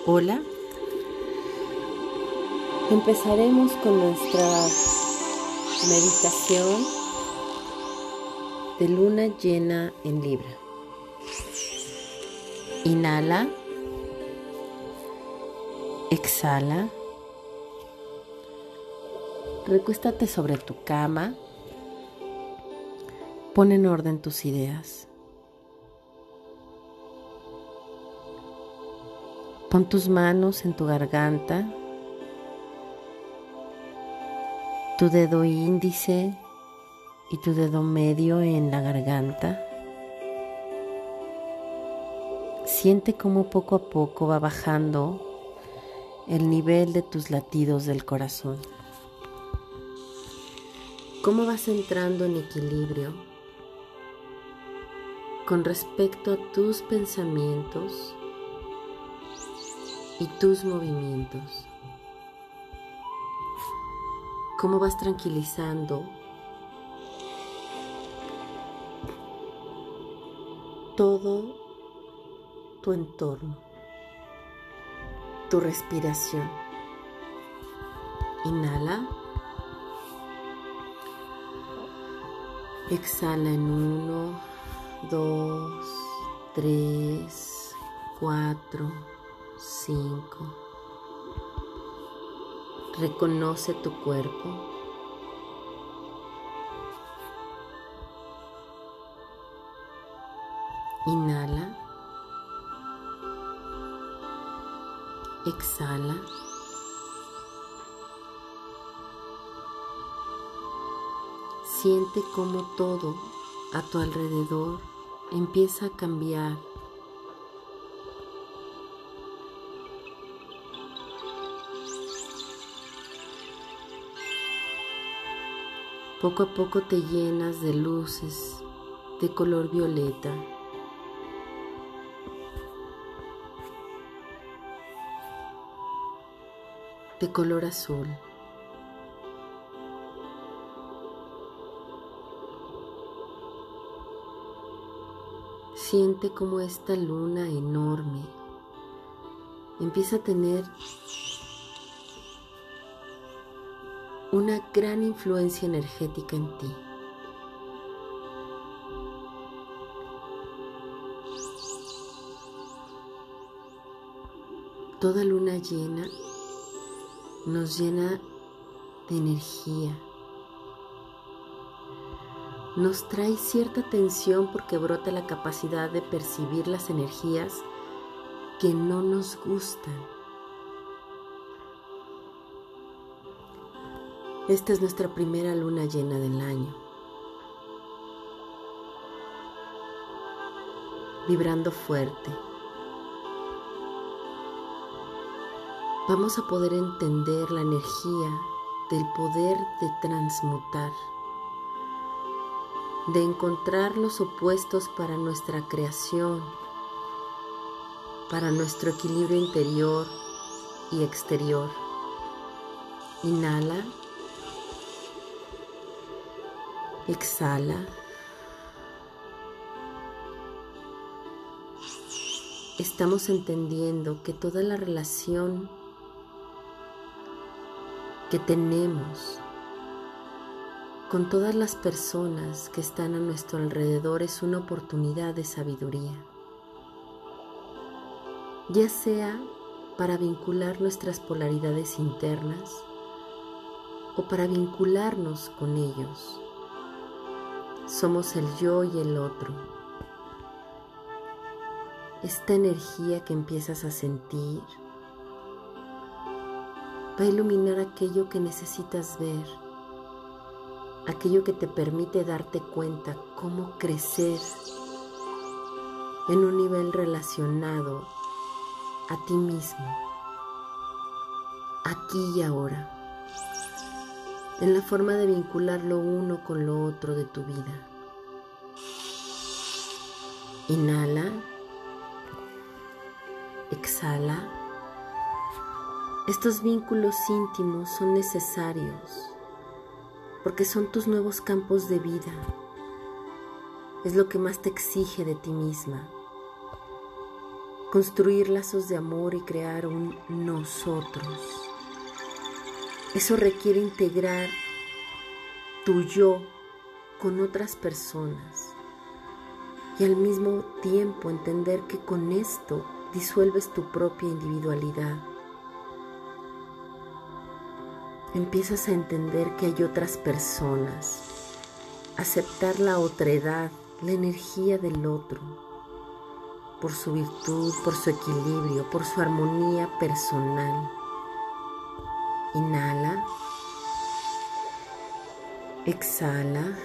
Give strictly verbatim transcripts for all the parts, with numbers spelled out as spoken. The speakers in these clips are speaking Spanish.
Hola, empezaremos con nuestra meditación de luna llena en Libra. Inhala, exhala, recuéstate sobre tu cama, pon en orden tus ideas. Pon tus manos en tu garganta, tu dedo índice y tu dedo medio en la garganta. Siente cómo poco a poco va bajando el nivel de tus latidos del corazón. Cómo vas entrando en equilibrio con respecto a tus pensamientos y tus movimientos. Cómo vas tranquilizando todo tu entorno, tu respiración. Inhala, exhala en uno, dos, tres, cuatro, cinco. Reconoce tu cuerpo. Inhala. Exhala. Siente cómo todo a tu alrededor empieza a cambiar. Poco a poco te llenas de luces de color violeta. De color azul. Siente cómo esta luna enorme empieza a tener una gran influencia energética en ti. Toda luna llena nos llena de energía. Nos trae cierta tensión porque brota la capacidad de percibir las energías que no nos gustan. Esta es nuestra primera luna llena del año. Vibrando fuerte. Vamos a poder entender la energía del poder de transmutar, de encontrar los opuestos para nuestra creación, para nuestro equilibrio interior y exterior. Inhala. Exhala. Estamos entendiendo que toda la relación que tenemos con todas las personas que están a nuestro alrededor es una oportunidad de sabiduría, ya sea para vincular nuestras polaridades internas o para vincularnos con ellos. Somos el yo y el otro. Esta energía que empiezas a sentir va a iluminar aquello que necesitas ver, aquello que te permite darte cuenta cómo crecer en un nivel relacionado a ti mismo, aquí y ahora, en la forma de vincular lo uno con lo otro de tu vida. Inhala. Exhala. Estos vínculos íntimos son necesarios porque son tus nuevos campos de vida. Es lo que más te exige de ti misma. construir lazos de amor y crear un nosotros. Eso requiere integrar tu yo con otras personas y al mismo tiempo entender que con esto disuelves tu propia individualidad. Empiezas a entender que hay otras personas, aceptar la otredad, la energía del otro, por su virtud, por su equilibrio, por su armonía personal. Inhala, exhala.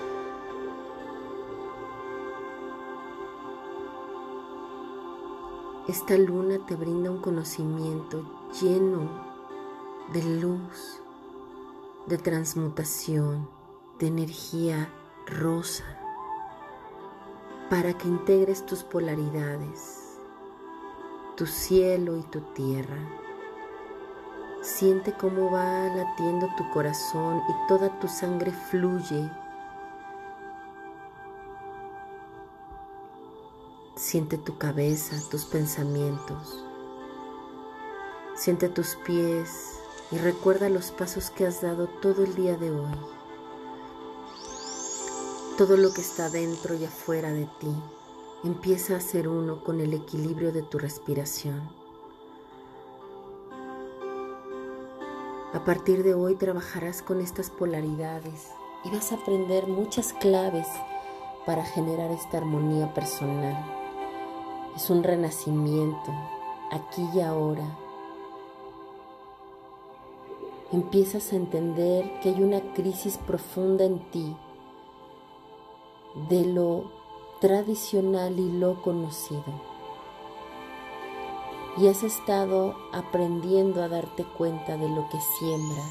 Esta luna te brinda un conocimiento lleno de luz, de transmutación, de energía rosa, para que integres tus polaridades, tu cielo y tu tierra. Siente cómo va latiendo tu corazón y toda tu sangre fluye. Siente tu cabeza, tus pensamientos. Siente tus pies y recuerda los pasos que has dado todo el día de hoy. Todo lo que está dentro y afuera de ti empieza a ser uno con el equilibrio de tu respiración. A partir de hoy trabajarás con estas polaridades y vas a aprender muchas claves para generar esta armonía personal. Es un renacimiento, aquí y ahora. Empiezas a entender que hay una crisis profunda en ti de lo tradicional y lo conocido. Y has estado aprendiendo a darte cuenta de lo que siembras.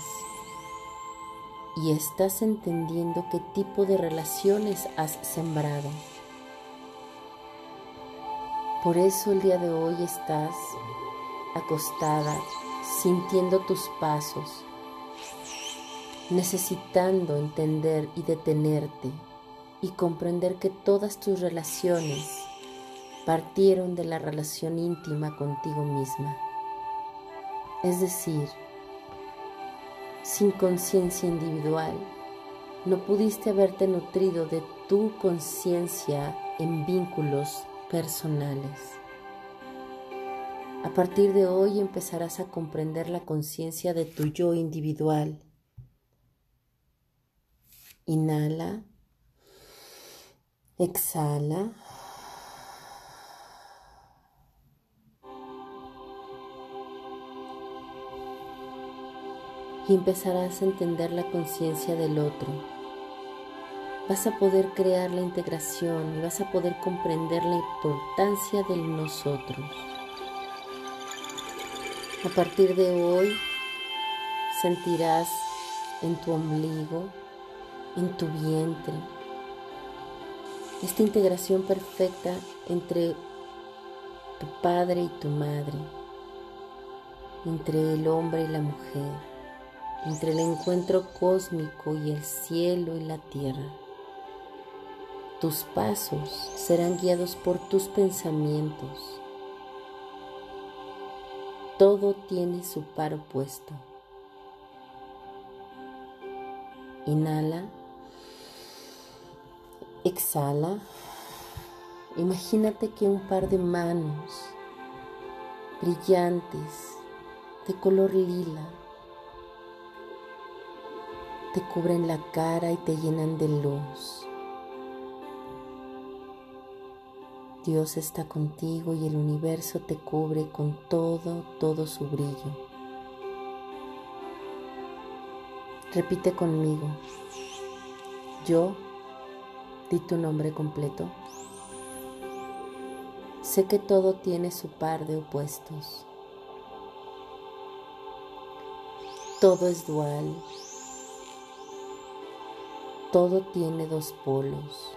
Y estás entendiendo qué tipo de relaciones has sembrado. Por eso el día de hoy estás acostada, sintiendo tus pasos, necesitando entender y detenerte y comprender que todas tus relaciones partieron de la relación íntima contigo misma. Es decir, sin conciencia individual, no pudiste haberte nutrido de tu conciencia en vínculos personales. A partir de hoy empezarás a comprender la conciencia de tu yo individual. Inhala, exhala. Y empezarás a entender la conciencia del otro. Vas a poder crear la integración y vas a poder comprender la importancia del nosotros. A partir de hoy sentirás en tu ombligo, en tu vientre, esta integración perfecta entre tu padre y tu madre, entre el hombre y la mujer, entre el encuentro cósmico y el cielo y la tierra. Tus pasos serán guiados por tus pensamientos. Todo tiene su par opuesto. Inhala, exhala. Imagínate que un par de manos brillantes de color lila te cubren la cara y te llenan de luz. Dios está contigo y el universo te cubre con todo, todo su brillo. Repite conmigo. Yo, di tu nombre completo. Sé que todo tiene su par de opuestos. Todo es dual. Todo tiene dos polos.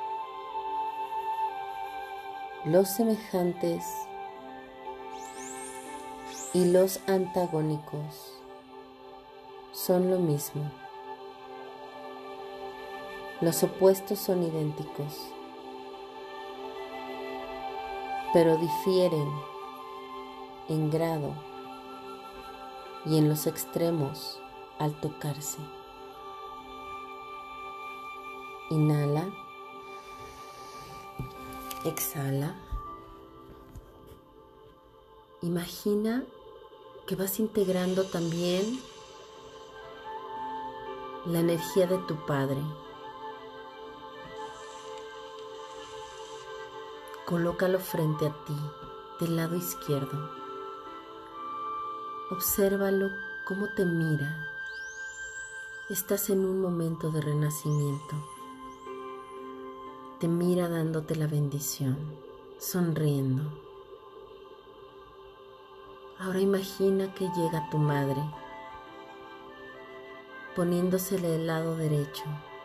Los semejantes y los antagónicos son lo mismo. Los opuestos son idénticos. pero difieren en grado y en los extremos al tocarse. Inhala, exhala. Imagina que vas integrando también la energía de tu Padre. Colócalo frente a ti, del lado izquierdo. Obsérvalo cómo te mira. Estás en un momento de renacimiento. Te mira dándote la bendición, sonriendo. Ahora imagina que llega tu madre, poniéndosele del lado derecho.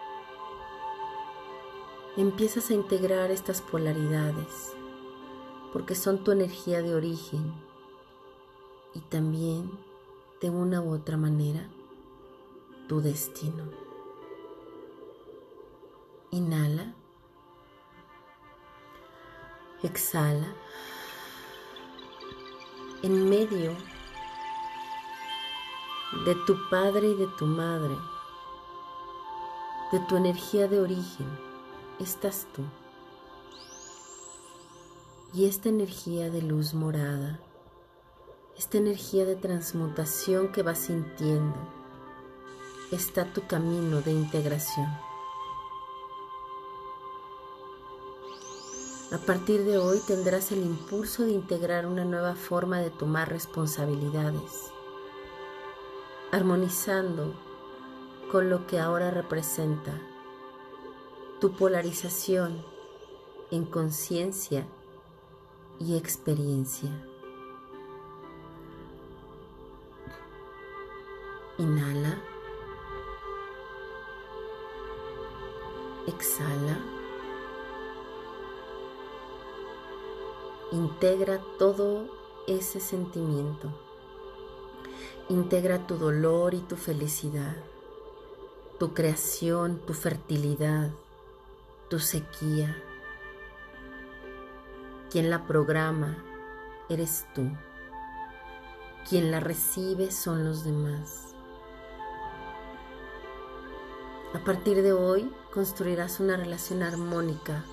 Empiezas a integrar estas polaridades, porque son tu energía de origen y también, de una u otra manera, tu destino. Inhala. Exhala. En medio de tu padre y de tu madre, de tu energía de origen, estás tú. Y esta energía de luz morada, esta energía de transmutación que vas sintiendo, está tu camino de integración. A partir de hoy tendrás el impulso de integrar una nueva forma de tomar responsabilidades, armonizando con lo que ahora representa tu polarización en conciencia y experiencia. Inhala. Exhala. Integra todo ese sentimiento. Integra tu dolor y tu felicidad, tu creación, tu fertilidad, tu sequía. Quien la programa eres tú. Quien la recibe son los demás. A partir de hoy construirás una relación armónica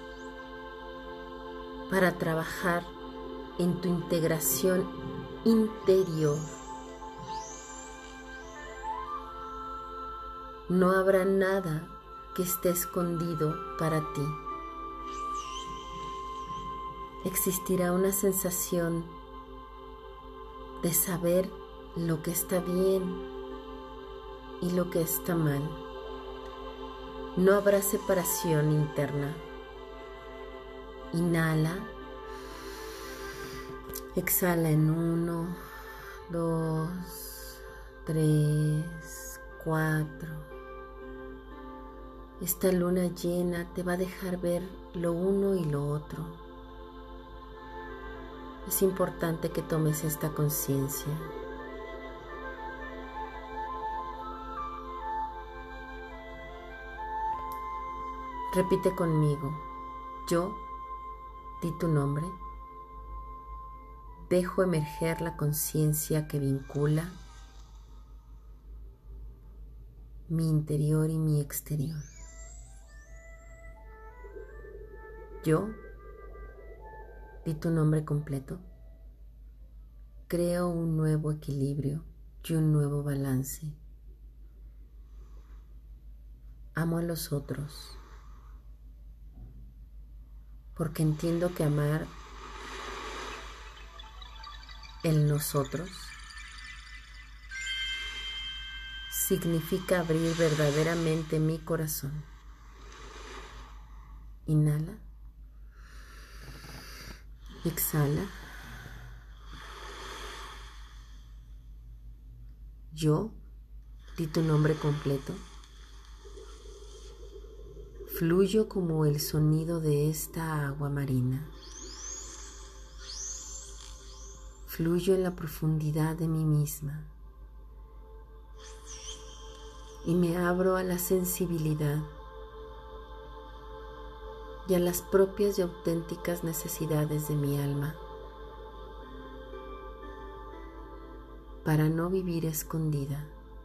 para trabajar en tu integración interior. No habrá nada que esté escondido para ti. Existirá una sensación de saber lo que está bien y lo que está mal. No habrá separación interna. Inhala. Exhala en uno, dos, tres, cuatro. Esta luna llena te va a dejar ver lo uno y lo otro. Es importante que tomes esta conciencia. Repite conmigo. Yo, di tu nombre. Dejo emerger la conciencia que vincula mi interior y mi exterior. Yo, di tu nombre completo. Creo un nuevo equilibrio y un nuevo balance. Amo a los otros, porque entiendo que amar el nosotros significa abrir verdaderamente mi corazón. Inhala. Exhala. Yo, di tu nombre completo. Fluyo como el sonido de esta agua marina. Fluyo en la profundidad de mí misma y me abro a la sensibilidad y a las propias y auténticas necesidades de mi alma, para no vivir escondida,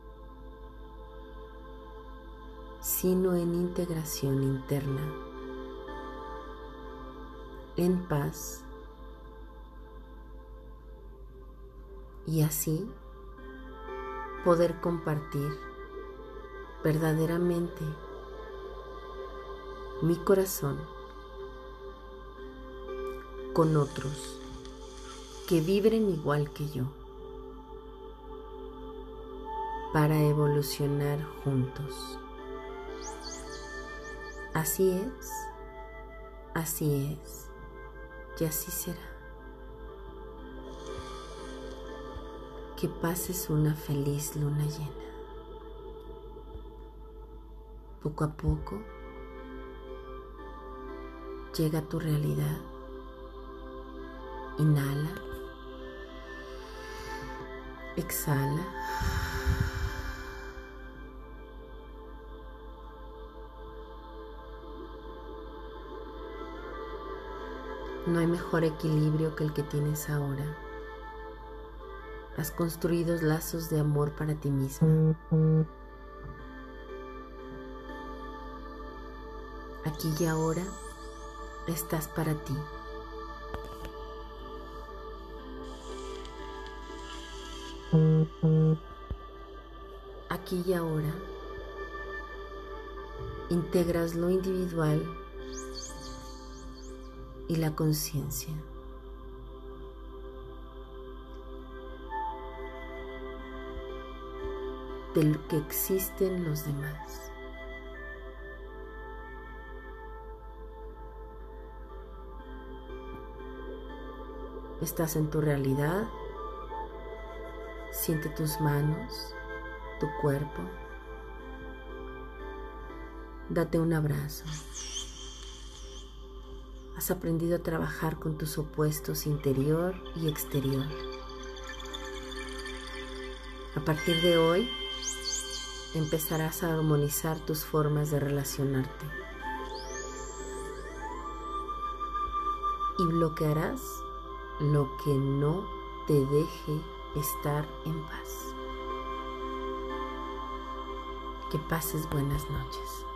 sino en integración interna, en paz, y así poder compartir verdaderamente mi corazón con otros que vibren igual que yo, para evolucionar juntos. Así es, así es, y así será. Que pases una feliz luna llena. Poco a poco llega a tu realidad. Inhala. Exhala. No hay mejor equilibrio que el que tienes ahora. Has construido lazos de amor para ti misma. Aquí y ahora estás para ti. Aquí y ahora integras lo individual y la conciencia. De lo que existen los demás. Estás en tu realidad. Siente tus manos, tu cuerpo. Date un abrazo. Has aprendido a trabajar con tus opuestos interior y exterior. A partir de hoy, empezarás a armonizar tus formas de relacionarte y bloquearás lo que no te deje estar en paz. Que pases buenas noches.